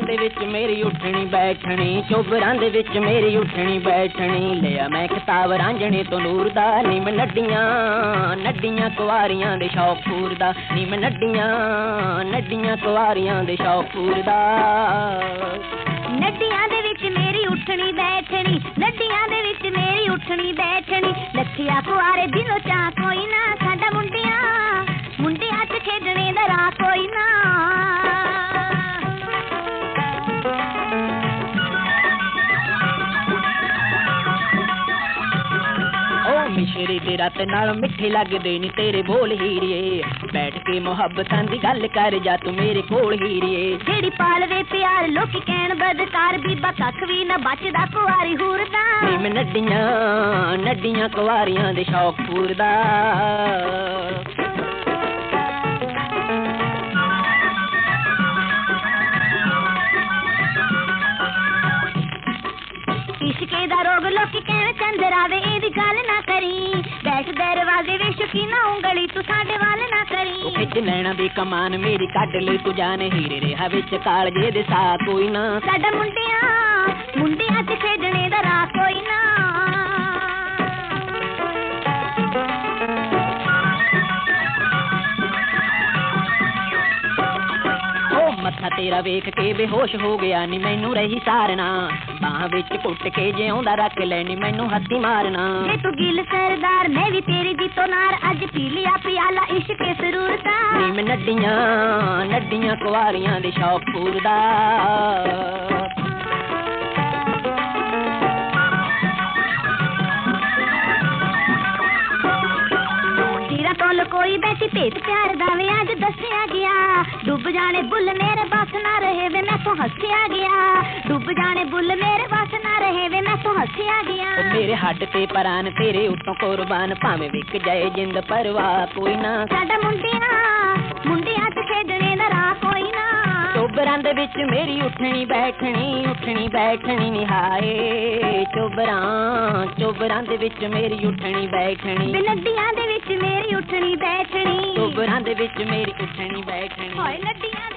ਦੇ ਵਿੱਚ ਮੇਰੀ ਉੱਠਣੀ ਬੈਠਣੀ, ਚੋਬਰਾਂ ਦੇ ਵਿੱਚ ਮੇਰੀ ਉੱਠਣੀ ਬੈਠਣੀ। ਲਿਆ ਮੈਂ ਖਿਤਾਬ ਰਾਂਝਣੇ ਤੋਂ ਨੂਰ ਦਾ, ਨੀ ਮੈਂ ਨੱਡੀਆਂ ਕੁਆਰੀਆਂ ਦੇ ਸ਼ੌਕ ਪੂਰਦਾ, ਨੀ ਮੈਂ ਨੱਡੀਆਂ ਕੁਆਰੀਆਂ ਦੇ ਸ਼ੌਕ ਪੂਰਦਾ। ਨੱਡੀਆਂ ਦੇ ਵਿੱਚ ਮੇਰੀ ਉੱਠਣੀ ਬੈਠਣੀ, ਨੱਡੀਆਂ ਦੇ ਵਿੱਚ ਮੇਰੀ ਉੱਠਣੀ ਬੈਠਣੀ। ਲੱਖਿਆ ਕੁਆਰੇ ਦਿਲੋਂ ਚਾਹ ਕੋਈ ਨਾ, ਸਾਡਾ ਮੁੰਡਿਆਂ 'ਚ ਖੇਡਣੇ ਦਾ ਰਾਹ ਕੋਈ ਨਾ। ਮਿਸ਼ਰੀ ਦੇ ਰਤ ਨਾਲ ਮਿੱਠੇ ਲੱਗਦੇ ਨੀ ਤੇਰੇ ਬੋਲ ਹੀਰੀਏ, ਬੈਠ ਕੇ ਮੁਹੱਬਤਾਂ ਦੀ ਗੱਲ ਕਰ ਜਾ ਤੂੰ ਮੇਰੇ ਕੋਲ ਹੀਰੀਏ। ਜਿਹੜੀ ਪਾਲਵੇ ਪਿਆਰ ਲੋਕੀ ਕਹਿਣ ਬਦਕਾਰ, ਬੀਬਾ ਕੱਖ ਵੀ ਨਾ ਬਚਦਾ ਕੁਆਰੀ ਹੂਰ ਦਾ। ਨੀ ਮੈਂ ਨੱਡੀਆਂ ਕੁਆਰੀਆਂ ਦੇ ਸ਼ੌਕ ਪੂਰਦਾ। ਇਸ਼ਕੇ ਦਾ ਰੋਗ ਲੋਕੀ ਕਹਿਣ ਚੰਦਰਾਵੇ, ਇਹਦੀ ਗੱਲ ਨਾ ਕਰੀ। ਬੈਠ ਦਰਵਾਜ਼ੇ ਵੇ ਸ਼ੁਕੀਨਾ ਉਂਗਲੀ ਤੂੰ ਸਾਡੇ ਵੱਲ ਨਾ ਕਰੀ। ਉਹ ਖਿੱਚ ਨੈਣਾ ਦੀ ਕਮਾਨ ਮੇਰੀ ਕੱਢ ਲਈ ਤੂੰ ਜਾਨ, ਹੀਰੇ ਰਿਹਾ ਵਿੱਚ ਕਾਲਜੇ ਦੇ ਸਾਹ ਕੋਈ ਨਾ। ਸਾਡਾ ਮੁੰਡਿਆਂ 'ਚ ਖੇਡਣੇ ਦਾ ਰਾਹ ਕੋਈ ਨਾ। ਮੱਥਾ ਤੇਰਾ ਵੇਖ ਕੇ ਬੇਹੋਸ਼ ਹੋ ਗਿਆ ਨੀ ਮੈਨੂੰ ਰਹੀ ਸਾਰਨਾ, ਬਾਹਾਂ ਵਿੱਚ ਘੁੱਟ ਕੇ ਜਿਉਂਦਾ ਰੱਖ ਲੈਣੀ ਮੈਨੂੰ ਹੱਥੀ ਮਾਰਨਾ। ਜੇ ਤੂੰ ਗਿਲ ਸਰਦਾਰ ਮੈਂ ਵੀ ਤੇਰੀ ਦੀ ਤੋਂ ਨਾਰ, ਅੱਜ ਪੀ ਲਿਆ ਪਿਆਲਾ ਇਸ਼ਕੇ ਸਰੂਰ ਦਾ। ਨੀ ਮੈਂ ਨੱਡੀਆਂ ਕੁਆਰੀਆਂ ਦੇ ਸ਼ੌਕ ਪੂਰਦਾ। ਕੋਈ ਬੈਠੀ ਭੇਤ ਪਿਆਰ ਦਾ ਵੇ ਅੱਜ ਦੱਸਿਆ ਗਿਆ, ਡੁੱਬ ਜਾਣੇ ਬੁੱਲ ਮੇਰੇ ਬਸ ਨਾ ਰਹੇ ਵੇ ਮੈਂ ਤੋਂ ਹੱਸਿਆ ਗਿਆ। ਡੁੱਬ ਜਾਣੇ ਬੁੱਲ ਮੇਰੇ ਬਸ ਨਾ ਰਹੇ ਵੇ ਮੈਂ ਤੋਂ ਹੱਸਿਆ ਗਿਆ। ਮੇਰੇ ਹੱਡ ਤੇ ਪਰਾਨ ਤੇਰੇ ਉੱਤੋਂ ਕੁਰਬਾਨ, ਭਾਵੇਂ ਵਿਕ ਜਾਏ ਜਿੰਦ ਪਰਵਾਹ ਕੋਈ ਨਾ। ਸਾਡਾ ਮੁੰਡਿਆਂ 'ਚ ਖੇਡਣੇ ਦਾ ਰਾਹ ਕੋਈ ਨਾ। ਚੋਬਰਾਂ ਦੇ ਵਿੱਚ ਮੇਰੀ ਉੱਠਣੀ ਬੈਠਣੀ ਨਿਹਾਏ। ਚੋਬਰਾਂ ਦੇ ਵਿੱਚ ਮੇਰੀ ਉੱਠਣੀ ਬੈਠਣੀ, ਨੱਡੀਆਂ ਦੇ ਵਿੱਚ ਮੇਰੀ ਉੱਠਣੀ ਬੈਠਣੀ। ਚੋਬਰਾਂ ਦੇ ਵਿੱਚ ਮੇਰੀ ਉੱਠਣੀ ਬੈਠਣੀ। ਹਾਏ ਨੱਡੀਆਂ